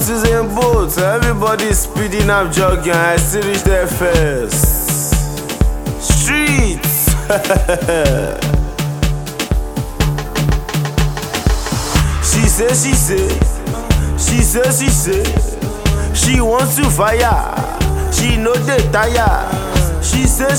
Bottles and boats, everybody speeding up, jogging. I still reach there first. Streets. She say, she wants to fire. She know they tire. She say,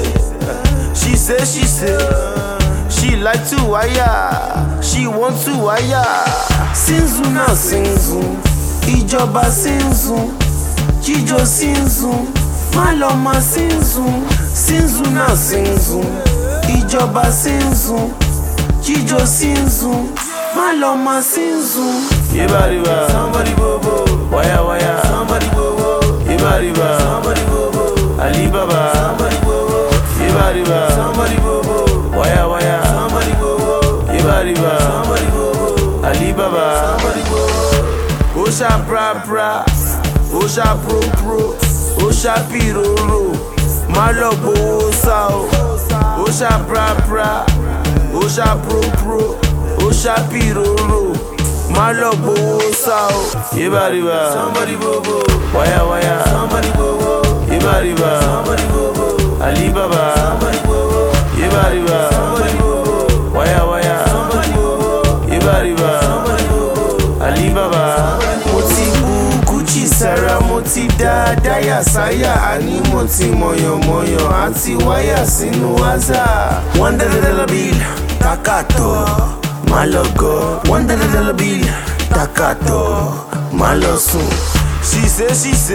she like to wire. She want to wire. Sinzu na sinzu, ìjọba sinzu, jíjó sinzu, maloma sinzu. Sinzu na sinzu, ìjọba sinzu, jíjó sinzu, maloma sinzu. Yebariba, somebody bobo, waya waya, somebody bobo. Yebariba, somebody bobo, Alibaba, somebody bobo. Yebariba, somebody bobo, waya waya, somebody bobo. Yebariba, somebody bobo, Alibaba, somebody bobo. Osha pra pra, Osha pro pro, Osha piroro, Malobo sao. Osha pra pra, Osha pro pro, Osha piroro, Malobo sao. Yebariba, somebody bobo, waya waya, somebody bobo. Yebariba, somebody bobo, Alibaba, somebody bobo. Yebariba, somebody bobo, waya waya, somebody bobo. Yebariba, somebody bobo, Alibaba. Moti Gucci Sarah, moti Daya Saya, ani moti moyo moyo, anti waya sinu waza. $1 bill, takato, malogo. $1 bill, takato, malosu. She say,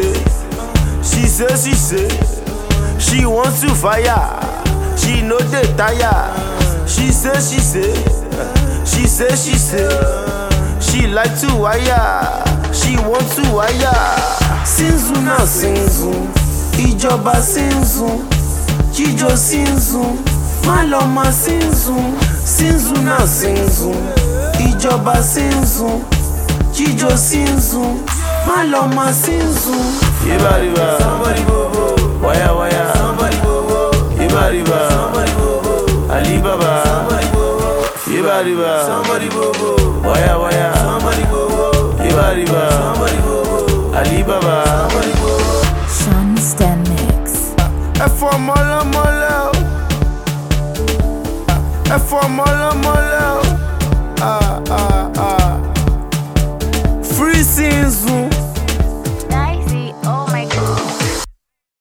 she wants to fire. She know they tire. She say, she like to wire. She want to wire. Sinzu na sinzu, ìjọba sinzu, jíjó sinzu, maloma sinzu. Sinzu na sinzu, ìjọba sinzu, jíjó sinzu, maloma sinzu. Yebariba, somebody bobo, waya waya, somebody bobo. Yebariba, somebody bobo, Alibaba, somebody bobo. Yebariba, somebody bobo, waya waya, somebody bobo. Yebariba, somebody bobo, Alibaba, somebody bobo. Sean Stem Mix. For mola mola, for mola mola. Free Sinzu.